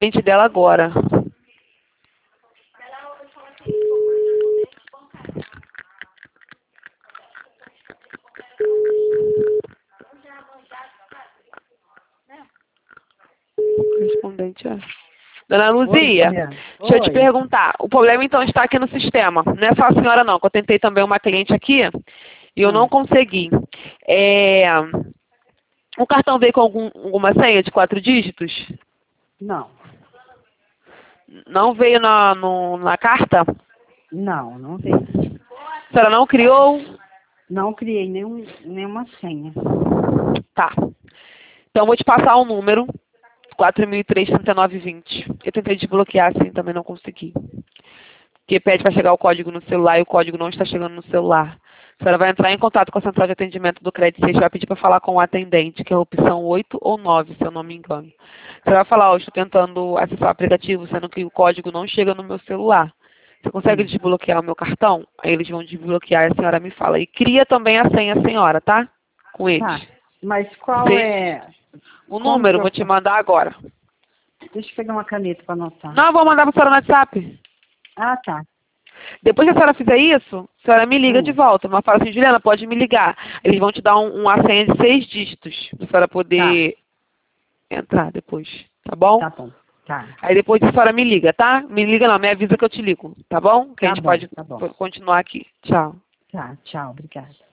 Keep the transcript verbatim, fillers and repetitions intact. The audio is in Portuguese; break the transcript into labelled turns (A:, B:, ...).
A: atendente dela agora. Correspondente é. Dona Luzia,
B: Oi,
A: deixa eu te
B: Oi.
A: perguntar. O problema então está aqui no sistema. Não é só a senhora não, que eu tentei também uma cliente aqui e eu
B: Ah.
A: não consegui. É... O cartão veio com algum, alguma senha de quatro dígitos?
B: Não,
A: Não veio na, no, na carta?
B: não, não veio.
A: A senhora não criou?
B: Não criei nenhum, nenhuma senha.
A: Tá. Então eu vou te passar o número. quatro mil e três, trinta e nove, vinte. Eu tentei desbloquear assim, também não consegui. Porque pede para chegar o código no celular e o código não está chegando no celular. A senhora vai entrar em contato com a central de atendimento do Credit Safe, vai pedir para falar com o atendente, que é a opção oito ou nove, se eu não me engano. Você vai falar, ó, estou tentando acessar o aplicativo, sendo que o código não chega no meu celular. Você consegue
B: Hum.
A: desbloquear o meu cartão? Aí eles vão desbloquear e a senhora me fala. E cria também a senha, senhora, tá? Com eles.
B: Tá, mas qual
A: Sim.
B: é...
A: O
B: Como
A: número,
B: que
A: vou
B: eu...
A: te mandar agora.
B: Deixa eu pegar uma caneta para anotar.
A: Não, eu vou mandar para a senhora no WhatsApp.
B: Ah, tá.
A: Depois que a senhora fizer isso, a senhora me liga
B: Hum.
A: de volta. Mas fala assim, Juliana, pode me ligar. Eles vão te dar um, uma senha de seis dígitos, para a senhora poder entrar depois, tá bom?
B: Tá bom, tá.
A: Aí depois a senhora me liga, tá? Me liga não, me avisa que eu te ligo, tá bom? Que a
B: Tá
A: gente
B: bom,
A: pode
B: tá bom.
A: continuar aqui. Tchau.
B: Tá, tchau, obrigada.